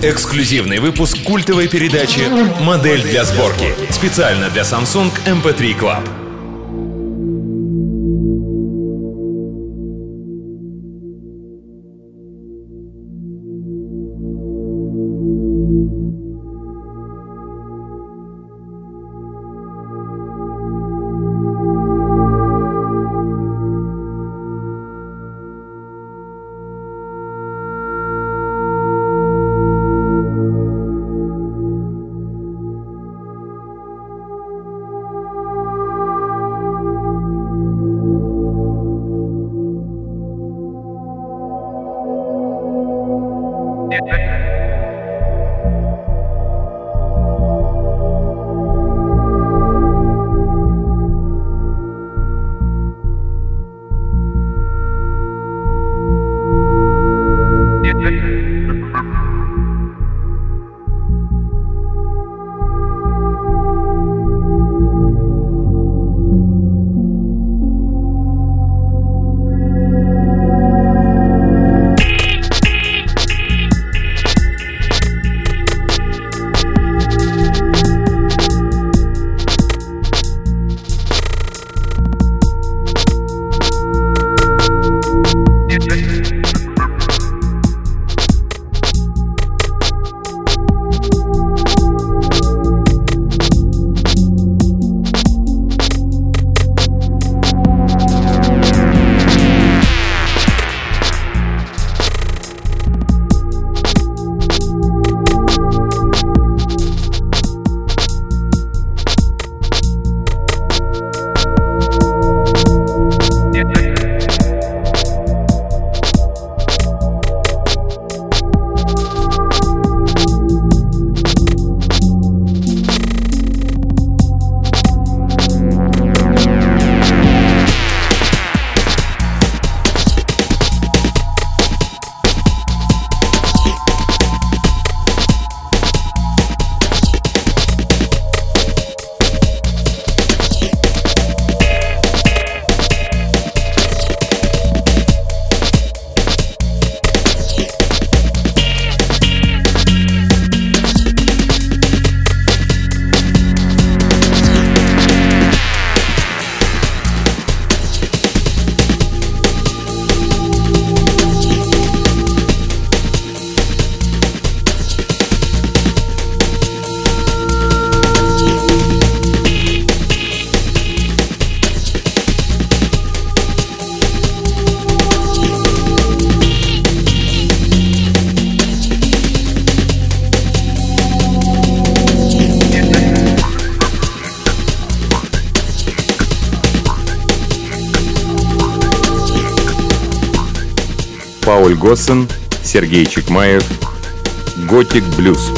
Эксклюзивный выпуск культовой передачи «Модель для сборки». Специально для Samsung MP3 Club. Пауль Госсен, Сергей Чекмаев, Готик Блюз.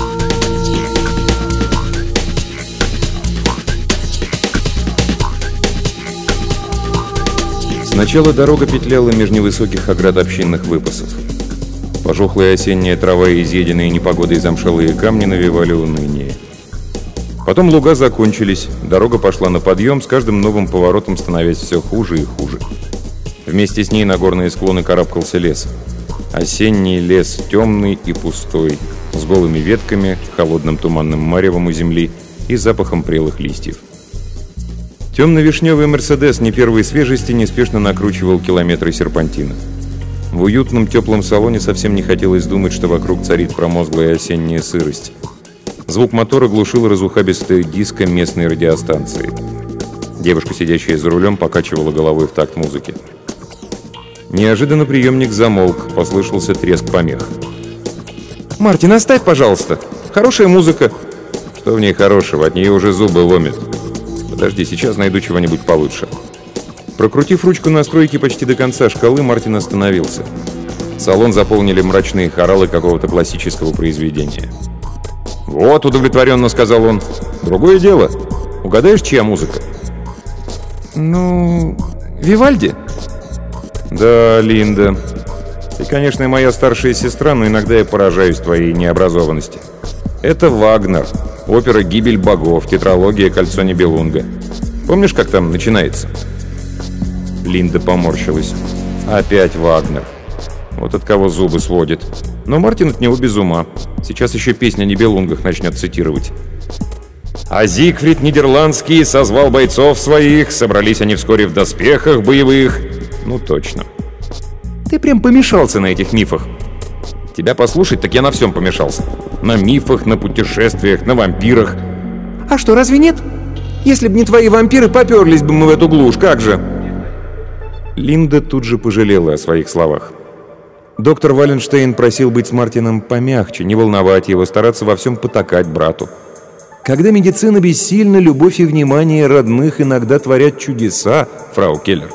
Сначала дорога петляла меж невысоких оград общинных выпасов. Пожухлая осенняя трава и изъеденные непогодой замшелые камни навевали уныние. Потом луга закончились, дорога пошла на подъем, с каждым новым поворотом становясь все хуже и хуже. Вместе с ней на горные склоны карабкался лес. Осенний лес темный и пустой, с голыми ветками, холодным туманным маревом у земли и запахом прелых листьев. Темно-вишневый «Мерседес» не первой свежести неспешно накручивал километры серпантина. В уютном теплом салоне совсем не хотелось думать, что вокруг царит промозглая осенняя сырость. Звук мотора глушил разухабистая диско местной радиостанции. Девушка, сидящая за рулем, покачивала головой в такт музыки. Неожиданно приемник замолк, послышался треск помех. «Мартин, оставь, пожалуйста! Хорошая музыка!» «Что в ней хорошего? От нее уже зубы ломят!» «Подожди, сейчас найду чего-нибудь получше». Прокрутив ручку настройки почти до конца шкалы, Мартин остановился. Салон заполнили мрачные хоралы какого-то классического произведения. «Вот», — удовлетворенно сказал он, — «другое дело. Угадаешь, чья музыка?» «Ну, Вивальди?» «Да, Линда. Ты, конечно, моя старшая сестра, но иногда я поражаюсь твоей необразованности. Это Вагнер, опера «Гибель богов», тетралогия «Кольцо Нибелунга». Помнишь, как там начинается?» Линда поморщилась. «Опять Вагнер. Вот от кого зубы сводит. Но Мартин от него без ума. Сейчас еще песня о Нибелунгах начнет цитировать. А Зигфрид Нидерландский созвал бойцов своих, собрались они вскоре в доспехах боевых. Ну точно. Ты прям помешался на этих мифах. Тебя послушать, так я на всем помешался. На мифах, на путешествиях, на вампирах. А что, разве нет? Если бы не твои вампиры, поперлись бы мы в эту глушь, как же? Линда тут же пожалела о своих словах. Доктор Валенштейн просил быть с Мартином помягче, не волновать его, стараться во всем потакать брату. Когда медицина бессильна, любовь и внимание родных иногда творят чудеса, фрау Келлер.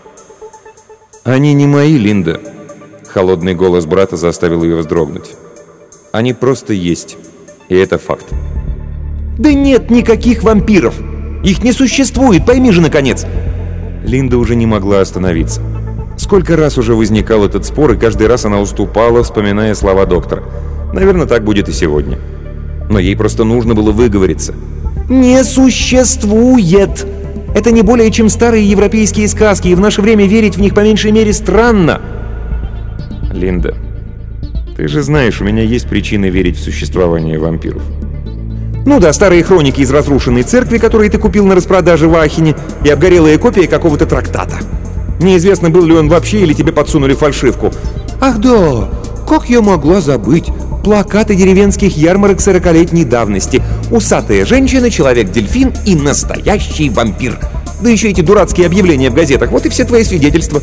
Они не мои, Линда. Холодный голос брата заставил ее вздрогнуть. Они просто есть, и это факт. Да нет никаких вампиров! Их не существует, пойми же, наконец! Линда уже не могла остановиться. Сколько раз уже возникал этот спор, и каждый раз она уступала, вспоминая слова доктора. Наверное, так будет и сегодня. Но ей просто нужно было выговориться. «Не существует! Это не более чем старые европейские сказки, и в наше время верить в них по меньшей мере странно!» «Линда, ты же знаешь, у меня есть причины верить в существование вампиров». «Ну да, старые хроники из разрушенной церкви, которые ты купил на распродаже в Ахене, и обгорелая копия какого-то трактата. Неизвестно, был ли он вообще, или тебе подсунули фальшивку. Ах да, как я могла забыть? Плакаты деревенских ярмарок 40-летней давности. Усатая женщина, человек-дельфин и настоящий вампир. Да еще эти дурацкие объявления в газетах. Вот и все твои свидетельства».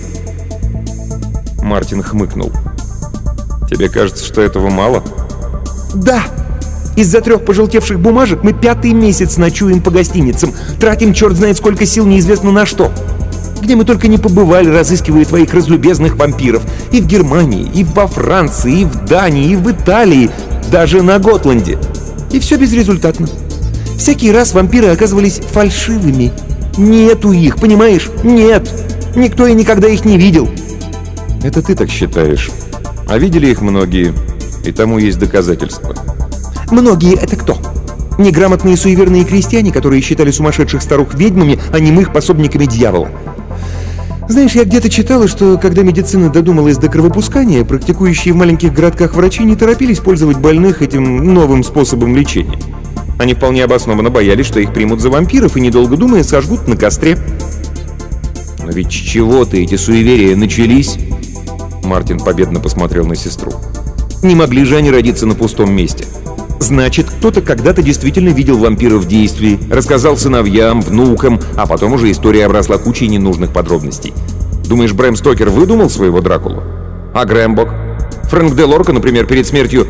Мартин хмыкнул. «Тебе кажется, что этого мало?» «Да! Из-за 3 пожелтевших бумажек мы 5-й месяц ночуем по гостиницам. Тратим черт знает сколько сил неизвестно на что. Где мы только не побывали, разыскивая твоих разлюбезных вампиров. И в Германии, и во Франции, и в Дании, и в Италии, даже на Готланде. И все безрезультатно. Всякий раз вампиры оказывались фальшивыми. Нету их, понимаешь? Нет. Никто и никогда их не видел». «Это ты так считаешь. А видели их многие, и тому есть доказательства». «Многие — это кто? Неграмотные суеверные крестьяне, которые считали сумасшедших старух ведьмами, а немых пособниками дьявола. Знаешь, я где-то читала, что когда медицина додумалась до кровопускания, практикующие в маленьких городках врачи не торопились пользовать больных этим новым способом лечения. Они вполне обоснованно боялись, что их примут за вампиров и, недолго думая, сожгут на костре». «Но ведь с чего-то эти суеверия начались?» Мартин победно посмотрел на сестру. «Не могли же они родиться на пустом месте. Значит, кто-то когда-то действительно видел вампиров в действии, рассказал сыновьям, внукам, а потом уже история обросла кучей ненужных подробностей. Думаешь, Брэм Стокер выдумал своего Дракулу? А Грэмбок? Фрэнк де Лорка, например, перед смертью...»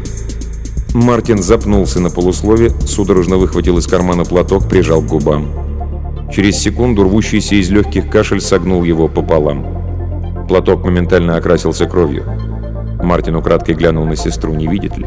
Мартин запнулся на полуслове, судорожно выхватил из кармана платок, прижал к губам. Через секунду рвущийся из легких кашель согнул его пополам. Платок моментально окрасился кровью. Мартин украдкой глянул на сестру, не видит ли.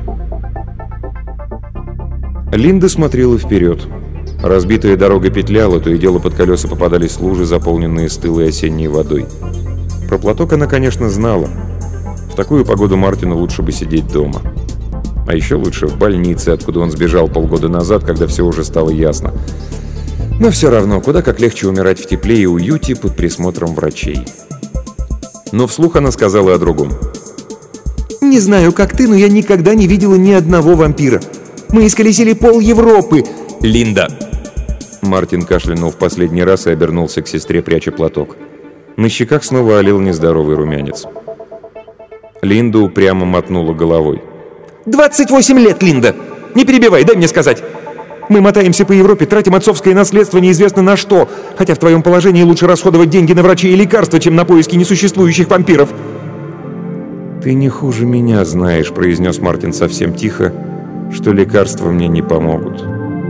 Линда смотрела вперед. Разбитая дорога петляла, то и дело под колеса попадались лужи, заполненные стылой осенней водой. Про платок она, конечно, знала. В такую погоду Мартину лучше бы сидеть дома. А еще лучше в больнице, откуда он сбежал полгода назад, когда все уже стало ясно. Но все равно, куда как легче умирать в тепле и уюте под присмотром врачей. Но вслух она сказала о другом. «Не знаю, как ты, но я никогда не видела ни одного вампира. Мы исколесили пол Европы!» «Линда!» Мартин кашлянул в последний раз и обернулся к сестре, пряча платок. На щеках снова олел нездоровый румянец. Линда упрямо мотнула головой. 28 лет, Линда! Не перебивай, дай мне сказать! Мы мотаемся по Европе, тратим отцовское наследство неизвестно на что, хотя в твоем положении лучше расходовать деньги на врачей и лекарства, чем на поиски несуществующих вампиров. «Ты не хуже меня знаешь», — произнес Мартин совсем тихо, «что лекарства мне не помогут».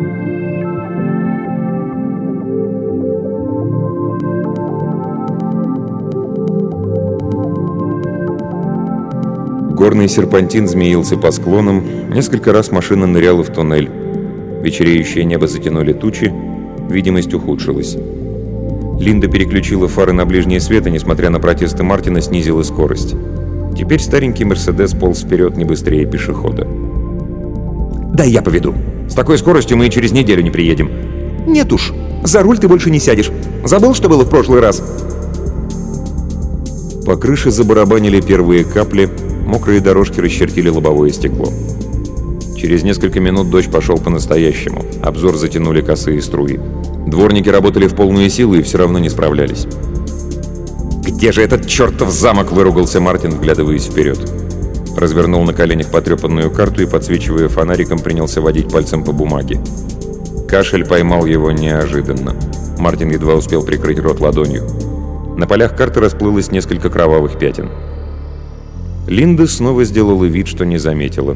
Горный серпантин змеился по склонам, несколько раз машина ныряла в туннель. Вечереющее небо затянули тучи, видимость ухудшилась. Линда переключила фары на ближний свет и, несмотря на протесты Мартина, снизила скорость. Теперь старенький «Мерседес» полз вперед не быстрее пешехода. «Дай я поведу. С такой скоростью мы и через неделю не приедем». «Нет уж, за руль ты больше не сядешь. Забыл, что было в прошлый раз?» По крыше забарабанили первые капли, мокрые дорожки расчертили лобовое стекло. Через несколько минут дождь пошел по-настоящему. Обзор затянули косые струи. Дворники работали в полную силу и все равно не справлялись. «Где же этот чертов замок?» — выругался Мартин, вглядываясь вперед. Развернул на коленях потрепанную карту и, подсвечивая фонариком, принялся водить пальцем по бумаге. Кашель поймал его неожиданно. Мартин едва успел прикрыть рот ладонью. На полях карты расплылось несколько кровавых пятен. Линда снова сделала вид, что не заметила.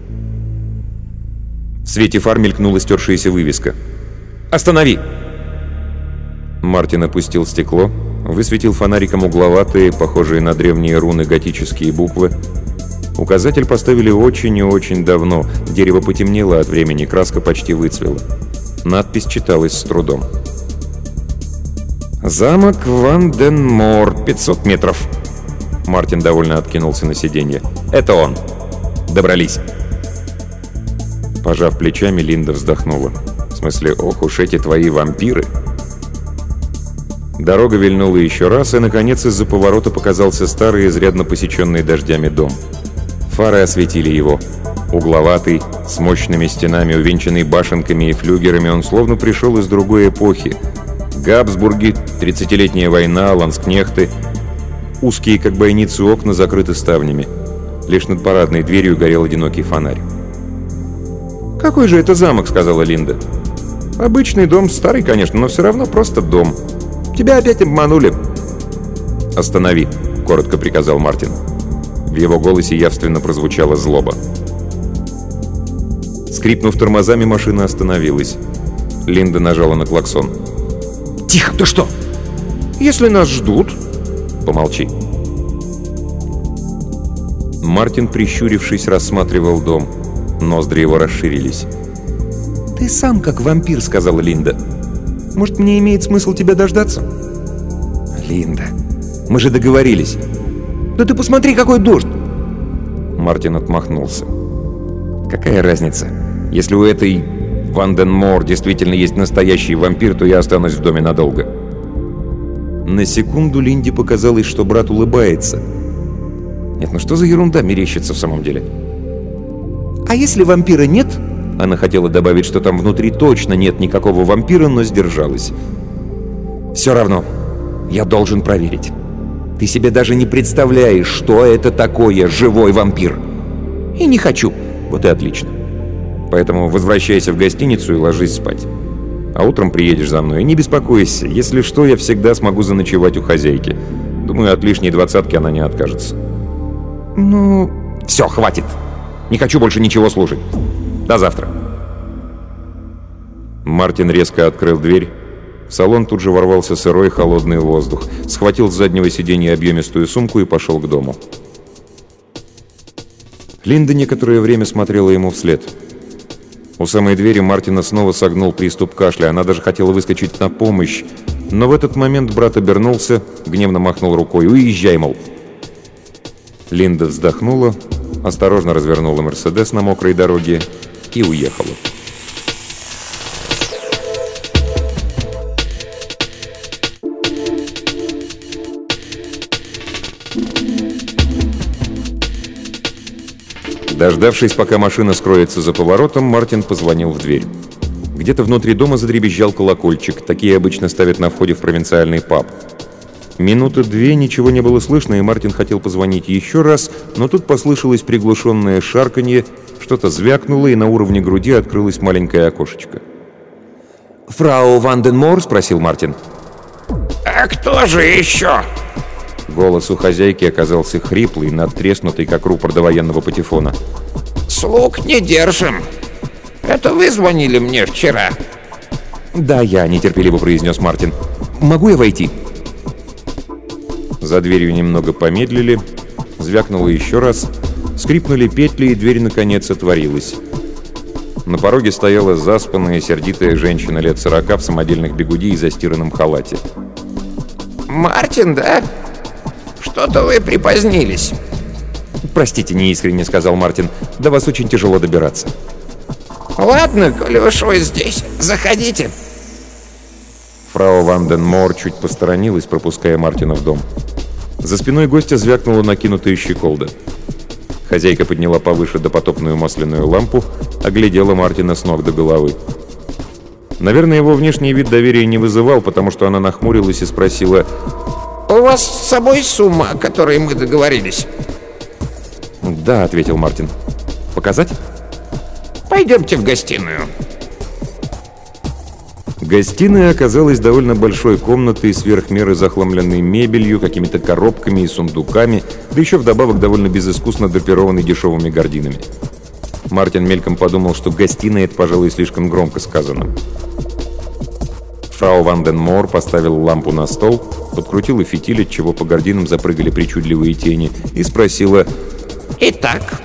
В свете фар мелькнула стершаяся вывеска. «Останови!» Мартин опустил стекло, высветил фонариком угловатые, похожие на древние руны, готические буквы. Указатель поставили очень и очень давно. Дерево потемнело от времени, краска почти выцвела. Надпись читалась с трудом. «Замок Ванденмор, 500 метров». Мартин довольно откинулся на сиденье. «Это он. Добрались». Пожав плечами, Линда вздохнула. В смысле, ох уж эти твои вампиры. Дорога вильнула еще раз, и, наконец, из-за поворота показался старый, изрядно посеченный дождями дом. Фары осветили его. Угловатый, с мощными стенами, увенчанный башенками и флюгерами, он словно пришел из другой эпохи. Габсбурги, 30-летняя война, ланскнехты. Узкие, как бойницы, окна закрыты ставнями. Лишь над парадной дверью горел одинокий фонарь. «Какой же это замок?» — сказала Линда. «Обычный дом, старый, конечно, но все равно просто дом. Тебя опять обманули». «Останови», — коротко приказал Мартин. В его голосе явственно прозвучала злоба. Скрипнув тормозами, машина остановилась. Линда нажала на клаксон. «Тихо, ты что?» «Если нас ждут...» «Помолчи». Мартин, прищурившись, рассматривал дом. Ноздри его расширились. «Ты сам как вампир», — сказала Линда. «Может, мне имеет смысл тебя дождаться?» «Линда, мы же договорились». «Да ты посмотри, какой дождь!» Мартин отмахнулся. «Какая разница? Если у этой Ванденмор действительно есть настоящий вампир, то я останусь в доме надолго». На секунду Линде показалось, что брат улыбается. Нет, ну что за ерунда мерещится в самом деле? «А если вампира нет?» Она хотела добавить, что там внутри точно нет никакого вампира, но сдержалась. «Все равно, я должен проверить. Ты себе даже не представляешь, что это такое живой вампир. И не хочу. Вот и отлично. Поэтому возвращайся в гостиницу и ложись спать. А утром приедешь за мной. И не беспокойся. Если что, я всегда смогу заночевать у хозяйки. Думаю, от лишней 20-ки она не откажется». «Ну...» «Все, хватит. Не хочу больше ничего слушать. До завтра». Мартин резко открыл дверь. В салон тут же ворвался сырой холодный воздух. Схватил с заднего сиденья объемистую сумку и пошел к дому. Линда некоторое время смотрела ему вслед. У самой двери Мартина снова согнул приступ кашля. Она даже хотела выскочить на помощь. Но в этот момент брат обернулся, гневно махнул рукой. «Уезжай, мол!» Линда вздохнула, осторожно развернула «Мерседес» на мокрой дороге и уехала. Дождавшись, пока машина скроется за поворотом, Мартин позвонил в дверь. Где-то внутри дома задребезжал колокольчик. Такие обычно ставят на входе в провинциальный паб. Минуты две ничего не было слышно, и Мартин хотел позвонить еще раз, но тут послышалось приглушенное шарканье, что-то звякнуло, и на уровне груди открылось маленькое окошечко. «Фрау Ванденмор?» — спросил Мартин. «А кто же еще?» Голос у хозяйки оказался хриплый, надтреснутый, как рупор довоенного патефона. «Слуг не держим. Это вы звонили мне вчера?» «Да, я», — нетерпеливо произнес Мартин. «Могу я войти?» За дверью немного помедлили, звякнуло еще раз, скрипнули петли, и дверь наконец отворилась. На пороге стояла заспанная, сердитая женщина лет 40 в самодельных бигуди и застиранном халате. «Мартин, да? Что-то вы припозднились». «Простите, неискренне», — сказал Мартин. «До вас очень тяжело добираться». «Ладно, коли уж вы здесь, заходите». Фрау Ванденмор чуть посторонилась, пропуская Мартина в дом. За спиной гостя звякнула накинутая щеколда. Хозяйка подняла повыше допотопную масляную лампу, оглядела Мартина с ног до головы. Наверное, его внешний вид доверия не вызывал, потому что она нахмурилась и спросила: «У вас с собой сумма, о которой мы договорились?» «Да», — ответил Мартин. «Показать?» «Пойдемте в гостиную». Гостиная оказалась довольно большой комнатой, сверх меры захламленной мебелью, какими-то коробками и сундуками, да еще вдобавок довольно безыскусно драпированной дешевыми гардинами. Мартин мельком подумал, что гостиная — это, пожалуй, слишком громко сказано. Фрау ван ден Моор поставила лампу на стол, подкрутила фитиль, отчего по гардинам запрыгали причудливые тени, и спросила: «Итак?»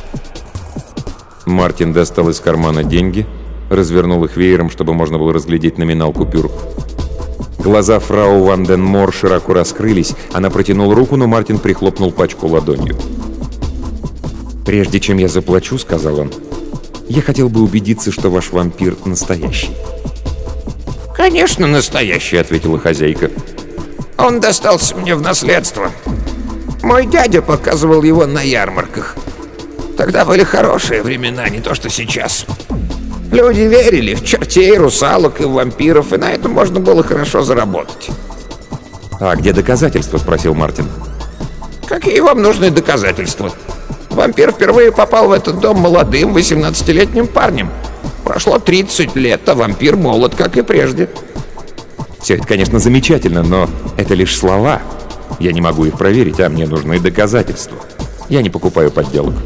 Мартин достал из кармана деньги, развернул их веером, чтобы можно было разглядеть номинал купюр. Глаза фрау ван ден Моор широко раскрылись. Она протянула руку, но Мартин прихлопнул пачку ладонью. «Прежде чем я заплачу, — сказал он, — я хотел бы убедиться, что ваш вампир настоящий». «Конечно, настоящий», — ответила хозяйка. «Он достался мне в наследство. Мой дядя показывал его на ярмарках. Тогда были хорошие времена, не то что сейчас. Люди верили в чертей, русалок и вампиров, и на этом можно было хорошо заработать». «А где доказательства?» — спросил Мартин. «Какие вам нужны доказательства? Вампир впервые попал в этот дом молодым, 18-летним парнем. Прошло 30 лет, а вампир молод, как и прежде». «Все это, конечно, замечательно, но это лишь слова. Я не могу их проверить, а мне нужны доказательства. Я не покупаю подделок».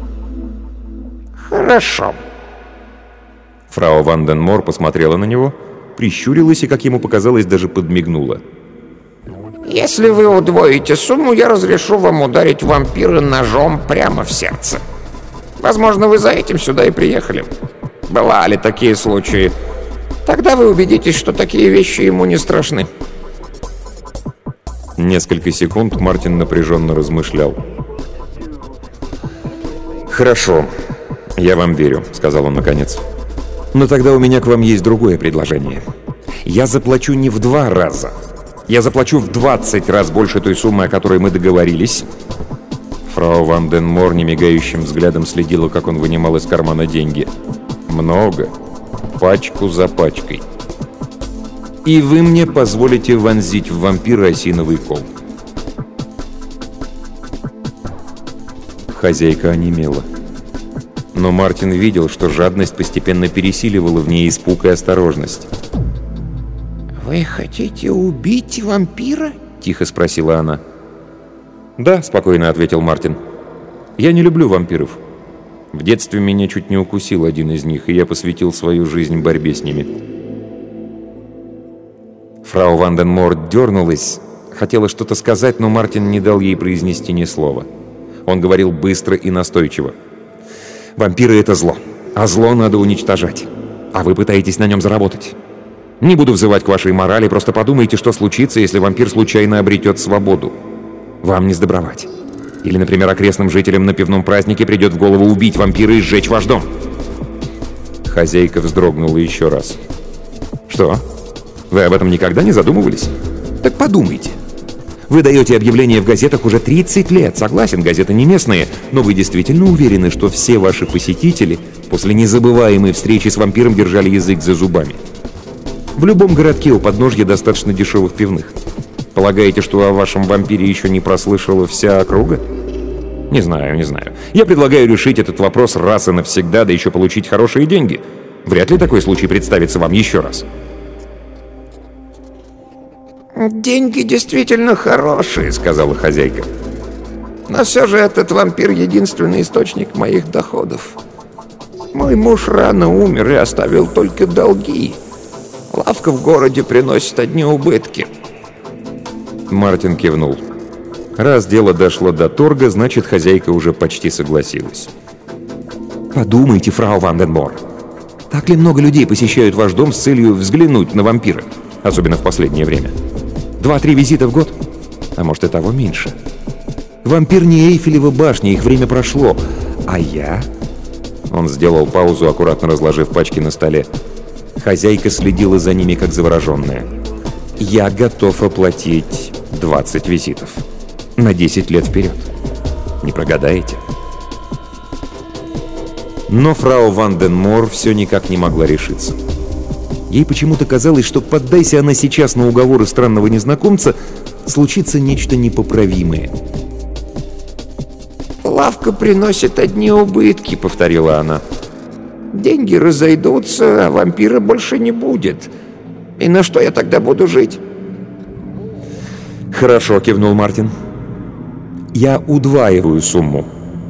«Хорошо». Фрау ван ден Моор посмотрела на него, прищурилась и, как ему показалось, даже подмигнула. «Если вы удвоите сумму, я разрешу вам ударить вампира ножом прямо в сердце. Возможно, вы за этим сюда и приехали. Бывали такие случаи. Тогда вы убедитесь, что такие вещи ему не страшны». Несколько секунд Мартин напряженно размышлял. «Хорошо, я вам верю», — сказал он наконец. «Но тогда у меня к вам есть другое предложение. Я заплачу не в 2 раза. Я заплачу в 20 раз больше той суммы, о которой мы договорились». Фрау ван ден Моор немигающим взглядом следила, как он вынимал из кармана деньги. «Много. Пачку за пачкой. И вы мне позволите вонзить в вампира осиновый кол». Хозяйка онемела. Но Мартин видел, что жадность постепенно пересиливала в ней испуг и осторожность. «Вы хотите убить вампира?» — тихо спросила она. «Да», — спокойно ответил Мартин. «Я не люблю вампиров. В детстве меня чуть не укусил один из них, и я посвятил свою жизнь борьбе с ними». Фрау ван ден Моор дернулась, хотела что-то сказать, но Мартин не дал ей произнести ни слова. Он говорил быстро и настойчиво. «Вампиры — это зло, а зло надо уничтожать. А вы пытаетесь на нем заработать. Не буду взывать к вашей морали, просто подумайте, что случится, если вампир случайно обретет свободу. Вам не сдобровать. Или, например, окрестным жителям на пивном празднике придет в голову убить вампира и сжечь ваш дом». Хозяйка вздрогнула еще раз. «Что? Вы об этом никогда не задумывались? Так подумайте. Вы даете объявления в газетах уже 30 лет. Согласен, газеты не местные, но вы действительно уверены, что все ваши посетители после незабываемой встречи с вампиром держали язык за зубами? В любом городке у подножья достаточно дешевых пивных. Полагаете, что о вашем вампире еще не прослышала вся округа? Не знаю. Я предлагаю решить этот вопрос раз и навсегда, да еще получить хорошие деньги. Вряд ли такой случай представится вам еще раз». «Деньги действительно хорошие», — сказала хозяйка. «Но все же этот вампир — единственный источник моих доходов. Мой муж рано умер и оставил только долги. Лавка в городе приносит одни убытки». Мартин кивнул. Раз дело дошло до торга, значит, хозяйка уже почти согласилась. «Подумайте, фрау ван ден Моор. Так ли много людей посещают ваш дом с целью взглянуть на вампира? Особенно в последнее время. 2-3 визита в год? А может и того меньше. Вампир не Эйфелева башня, их время прошло. А я...» Он сделал паузу, аккуратно разложив пачки на столе. Хозяйка следила за ними, как завороженная. «Я готов оплатить 20 визитов. На 10 лет вперед. Не прогадаете. Но фрау Ванденмор все никак не могла решиться. Ей почему-то казалось, что поддайся она сейчас на уговоры странного незнакомца, случится нечто непоправимое. «Лавка приносит одни убытки», — повторила она. «Деньги разойдутся, а вампира больше не будет. И на что я тогда буду жить?» «Хорошо», — кивнул Мартин. «Я удваиваю сумму».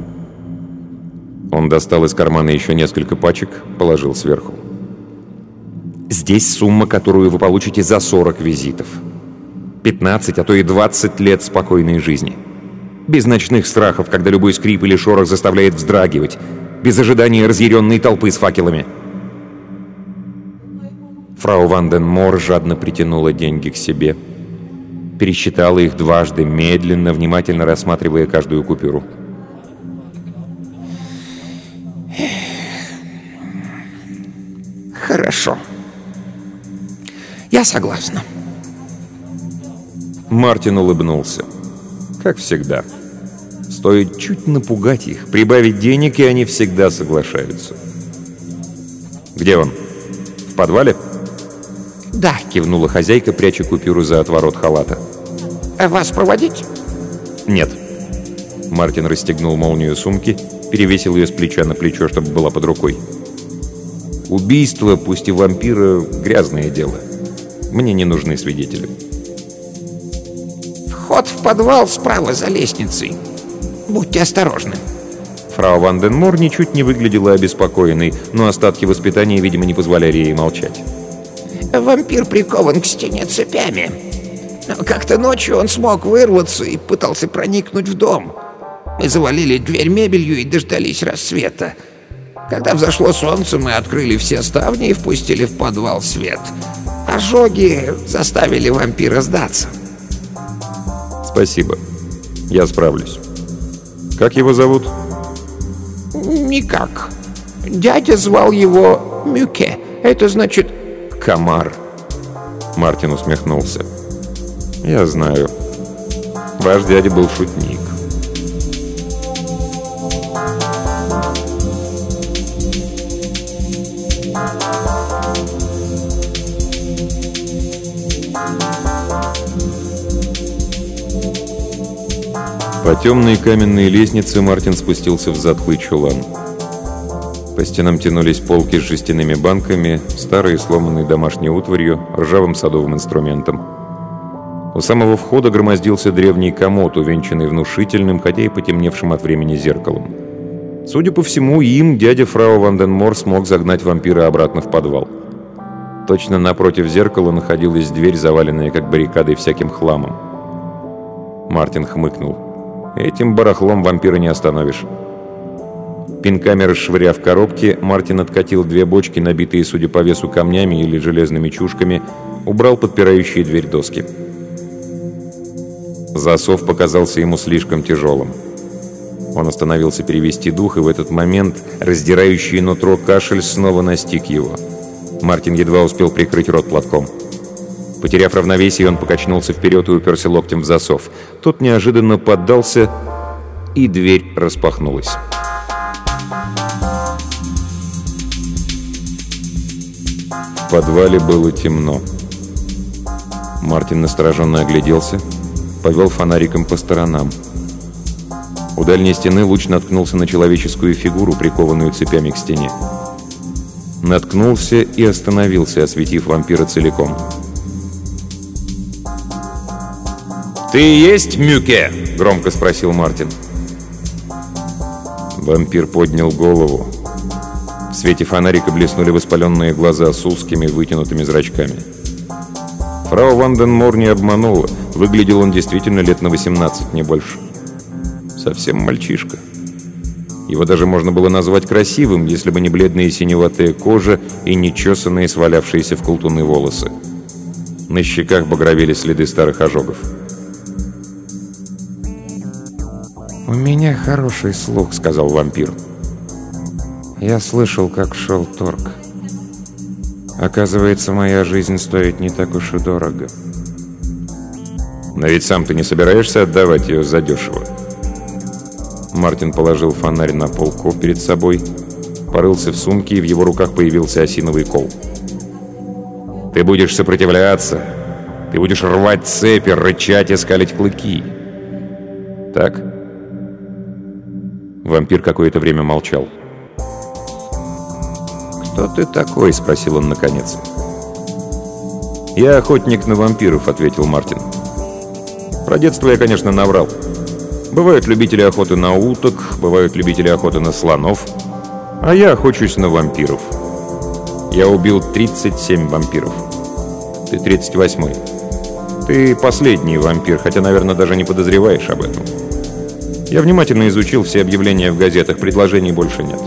Он достал из кармана еще несколько пачек, положил сверху. «Здесь сумма, которую вы получите за 40 визитов. 15, а то и 20 лет спокойной жизни. Без ночных страхов, когда любой скрип или шорох заставляет вздрагивать. Без ожидания разъяренной толпы с факелами». Фрау Ванденмор жадно притянула деньги к себе. Пересчитала их дважды, медленно, внимательно рассматривая каждую купюру. «Хорошо. Я согласна». Мартин улыбнулся. Как всегда. Стоит чуть напугать их, прибавить денег, и они всегда соглашаются. «Где он? В подвале?» «Да», — кивнула хозяйка, пряча купюру за отворот халата. «А вас проводить?» «Нет». Мартин расстегнул молнию сумки, перевесил ее с плеча на плечо, чтобы была под рукой. «Убийство, пусть и вампира, грязное дело. Мне не нужны свидетели». «Вход в подвал справа за лестницей. Будьте осторожны». Фрау Ванденмор ничуть не выглядела обеспокоенной, но остатки воспитания, видимо, не позволяли ей молчать. «Вампир прикован к стене цепями. Как-то ночью он смог вырваться и пытался проникнуть в дом. Мы завалили дверь мебелью и дождались рассвета. Когда взошло солнце, мы открыли все ставни и впустили в подвал свет. Ожоги заставили вампира сдаться». «Спасибо. Я справлюсь. Как его зовут?» «Никак. Дядя звал его Мюке. Это значит «Комар». Мартин усмехнулся. «Я знаю. Ваш дядя был шутник». По темной каменной лестнице Мартин спустился в затхлый чулан. По стенам тянулись полки с жестяными банками, старой сломанной домашней утварью, ржавым садовым инструментом. У самого входа громоздился древний комод, увенчанный внушительным, хотя и потемневшим от времени зеркалом. Судя по всему, им дядя фрау Ванденмор смог загнать вампира обратно в подвал. Точно напротив зеркала находилась дверь, заваленная как баррикадой всяким хламом. Мартин хмыкнул. Этим барахлом вампира не остановишь. Пинками расшвыряв коробки, Мартин откатил 2 бочки, набитые, судя по весу, камнями или железными чушками, убрал подпирающие дверь доски. Засов показался ему слишком тяжелым. Он остановился перевести дух, и в этот момент раздирающий нутро кашель снова настиг его. Мартин едва успел прикрыть рот платком. Потеряв равновесие, он покачнулся вперед и уперся локтем в засов. Тот неожиданно поддался, и дверь распахнулась. В подвале было темно. Мартин настороженно огляделся, повел фонариком по сторонам. У дальней стены луч наткнулся на человеческую фигуру, прикованную цепями к стене. Наткнулся и остановился, осветив вампира целиком. «Ты и есть Мюке?» — громко спросил Мартин. Вампир поднял голову. В свете фонарика блеснули воспаленные глаза с узкими вытянутыми зрачками. Фрау Ванденмор не обманула. Выглядел он действительно лет на 18, не больше. Совсем мальчишка. Его даже можно было назвать красивым, если бы не бледная синеватая кожа и нечесанные, свалявшиеся в колтуны волосы. На щеках багровели следы старых ожогов. «У меня хороший слух», — сказал вампир. «Я слышал, как шел торг. Оказывается, моя жизнь стоит не так уж и дорого. Но ведь сам ты не собираешься отдавать ее задешево. Мартин положил фонарь на полку перед собой, порылся в сумке, и в его руках появился осиновый кол. «Ты будешь сопротивляться, ты будешь рвать цепи, рычать и скалить клыки. Так?» Вампир какое-то время молчал. «Кто ты такой?» — спросил он наконец. «Я охотник на вампиров», — ответил Мартин. «Про детство я, конечно, наврал. Бывают любители охоты на уток, бывают любители охоты на слонов, а я охочусь на вампиров. Я убил 37 вампиров. Ты 38-й. Ты последний вампир, хотя, наверное, даже не подозреваешь об этом. Я внимательно изучил все объявления в газетах, предложений больше нет».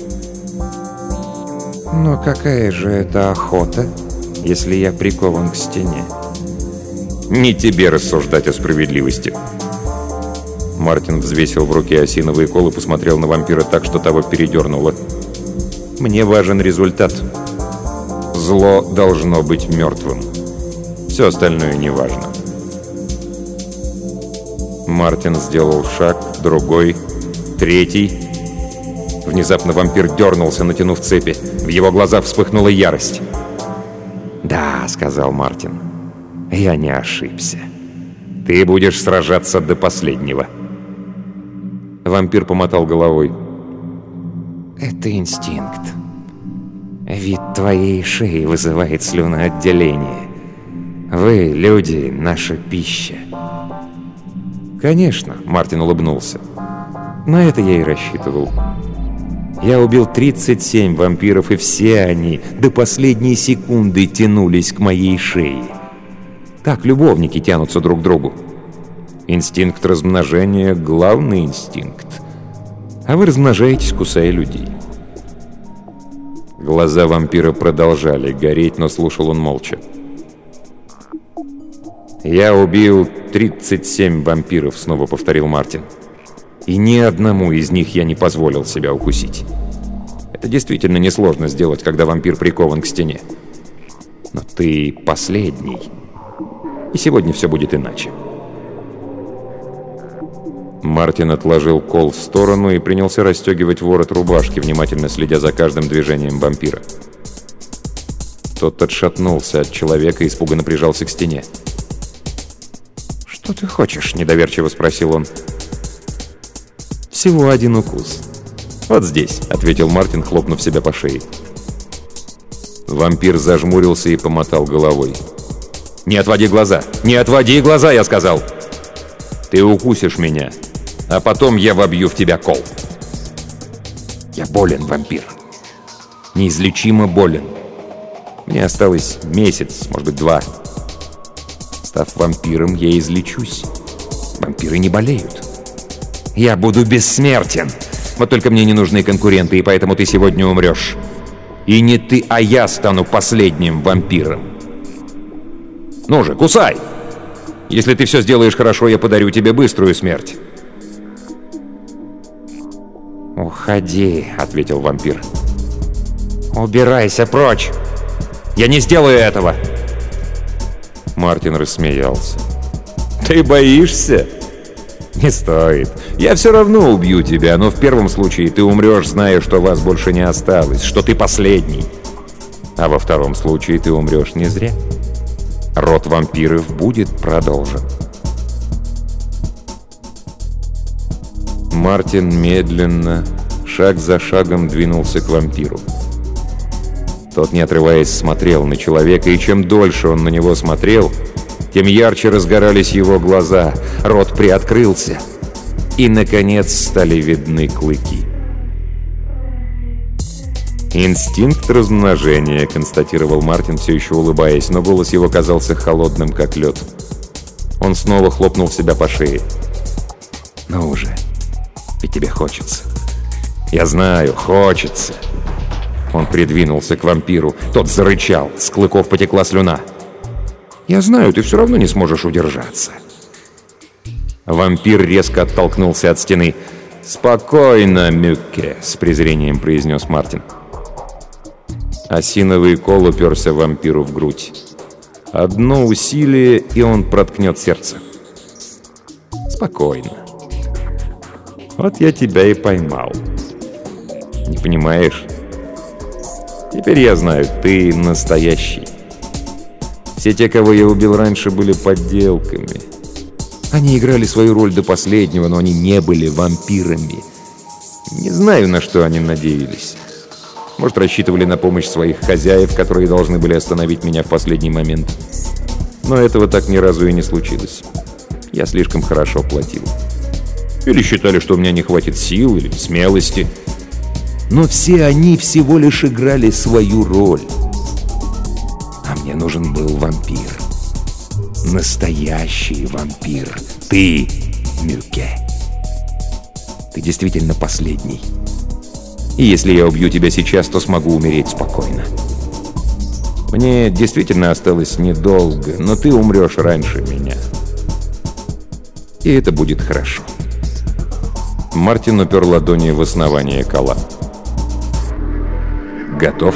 «Но какая же это охота, если я прикован к стене?» «Не тебе рассуждать о справедливости». Мартин взвесил в руке осиновый кол и посмотрел на вампира так, что того передернуло. «Мне важен результат. Зло должно быть мертвым. Все остальное не важно». Мартин сделал шаг, другой, третий. Внезапно вампир дернулся, натянув цепи. В его глазах вспыхнула ярость. «Да», — сказал Мартин, — «я не ошибся. Ты будешь сражаться до последнего». Вампир помотал головой. «Это инстинкт. Вид твоей шеи вызывает слюноотделение. Вы, люди, наша пища». «Конечно», — Мартин улыбнулся. «На это я и рассчитывал. Я убил 37 вампиров, и все они до последней секунды тянулись к моей шее. Так любовники тянутся друг к другу. Инстинкт размножения — главный инстинкт. А вы размножаетесь, кусая людей». Глаза вампира продолжали гореть, но слушал он молча. «Я убил 37 вампиров», — снова повторил Мартин. «И ни одному из них я не позволил себя укусить. Это действительно несложно сделать, когда вампир прикован к стене. Но ты последний. И сегодня все будет иначе». Мартин отложил кол в сторону и принялся расстегивать ворот рубашки, внимательно следя за каждым движением вампира. Тот отшатнулся от человека и испуганно прижался к стене. «Что ты хочешь?» — недоверчиво спросил он. «Всего один укус. Вот здесь», — ответил Мартин, хлопнув себя по шее. Вампир зажмурился и помотал головой. «Не отводи глаза! Не отводи глаза, я сказал! Ты укусишь меня, а потом я вобью в тебя кол». «Я болен, вампир. Неизлечимо болен. Мне осталось месяц, может быть, 2. Став вампиром, я излечусь. Вампиры не болеют. Я буду бессмертен. Вот только мне не нужны конкуренты, и поэтому ты сегодня умрешь. И не ты, а я стану последним вампиром. Ну же, кусай! Если ты все сделаешь хорошо, я подарю тебе быструю смерть». «Уходи», — ответил вампир. «Убирайся прочь! Я не сделаю этого!» Мартин рассмеялся. «Ты боишься? Не стоит. Я все равно убью тебя, но в первом случае ты умрешь, зная, что вас больше не осталось, что ты последний. А во втором случае ты умрешь не зря. Род вампиров будет продолжен». Мартин медленно, шаг за шагом двинулся к вампиру. Тот, не отрываясь, смотрел на человека, и чем дольше он на него смотрел, тем ярче разгорались его глаза, рот приоткрылся, и, наконец, стали видны клыки. «Инстинкт размножения», — констатировал Мартин, все еще улыбаясь, но голос его казался холодным, как лед. Он снова хлопнул себя по шее. «Ну уже, ведь тебе хочется». «Я знаю, хочется». Он придвинулся к вампиру. Тот зарычал, с клыков потекла слюна. «Я знаю, ты все равно не сможешь удержаться». Вампир резко оттолкнулся от стены. «Спокойно, Мюкке», — с презрением произнес Мартин. Осиновый кол уперся вампиру в грудь. Одно усилие, и он проткнет сердце. Спокойно. Вот я тебя и поймал. Не понимаешь? Теперь я знаю, ты настоящий. Все те, кого я убил раньше, были подделками. Они играли свою роль до последнего, но они не были вампирами. Не знаю, на что они надеялись. Может, рассчитывали на помощь своих хозяев, которые должны были остановить меня в последний момент. Но этого так ни разу и не случилось. Я слишком хорошо платил. Или считали, что у меня не хватит сил или смелости. Но все они всего лишь играли свою роль. А мне нужен был вампир. Настоящий вампир. Ты, Мюке. Ты действительно последний. И если я убью тебя сейчас, то смогу умереть спокойно. Мне действительно осталось недолго, но ты умрешь раньше меня. И это будет хорошо. Мартин упер ладони в основание кола. Готов?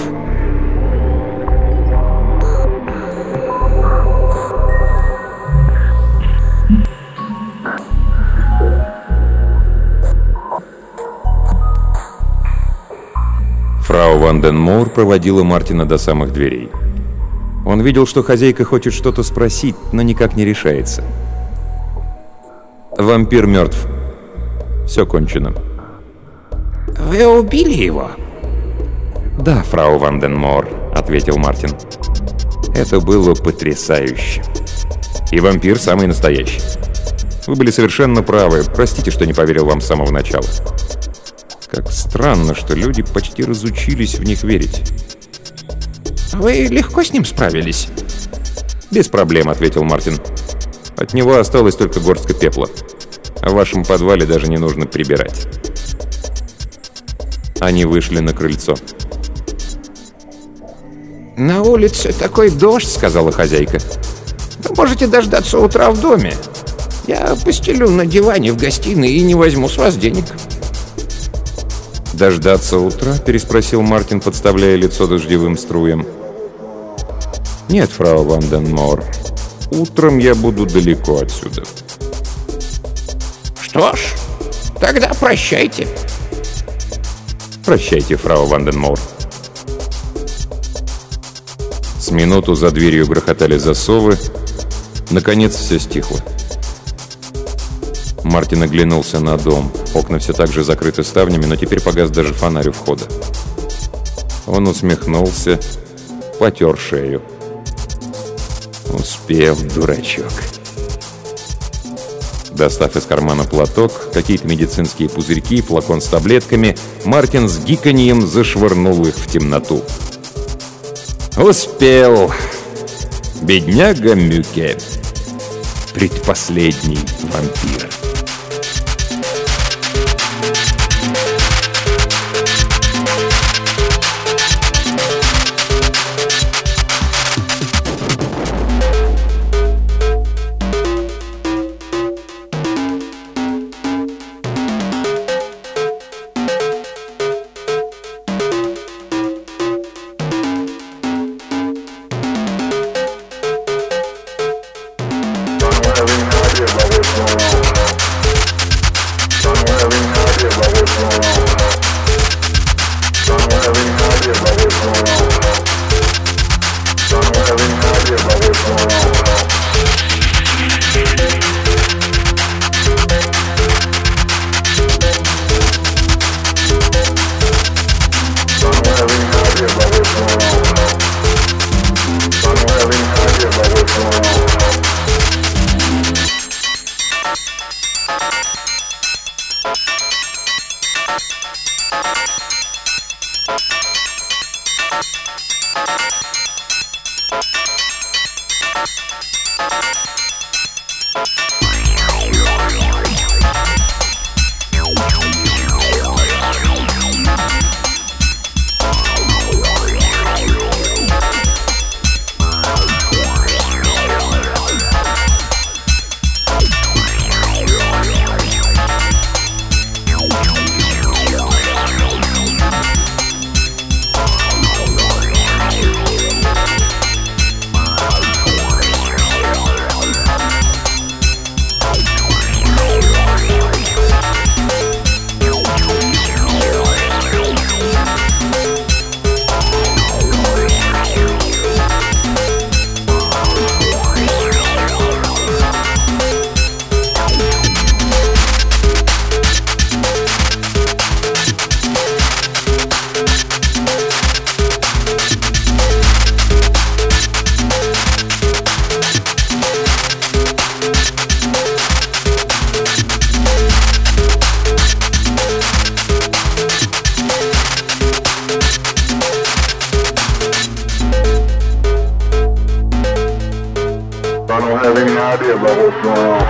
Фрау Ванденмоур проводила Мартина до самых дверей. Он видел, что хозяйка хочет что-то спросить, но никак не решается. Вампир мертв. Все кончено. Вы убили его? «Да, фрау Ванденмоур», — ответил Мартин. «Это было потрясающе. И вампир самый настоящий. Вы были совершенно правы. Простите, что не поверил вам с самого начала. Как странно, что люди почти разучились в них верить». Вы легко с ним справились? «Без проблем», — ответил Мартин. «От него осталась только горстка пепла. А в вашем подвале даже не нужно прибирать». Они вышли на крыльцо. «На улице такой дождь», — сказала хозяйка. «Вы можете дождаться утра в доме. Я постелю на диване в гостиной и не возьму с вас денег». «Дождаться утра?» — переспросил Мартин, подставляя лицо дождевым струям. «Нет, фрау Ванденмоур. Утром я буду далеко отсюда». «Что ж, тогда прощайте». «Прощайте, фрау Ванденмоур». С минуту за дверью грохотали засовы. Наконец все стихло. Мартин оглянулся на дом. Окна все так же закрыты ставнями, но теперь погас даже фонарь у входа. Он усмехнулся, потер шею. Успел, дурачок. Достав из кармана платок, какие-то медицинские пузырьки, флакон с таблетками, Мартин с гиканьем зашвырнул их в темноту. Успел. Бедняга Мюке. Предпоследний вампир. руководство.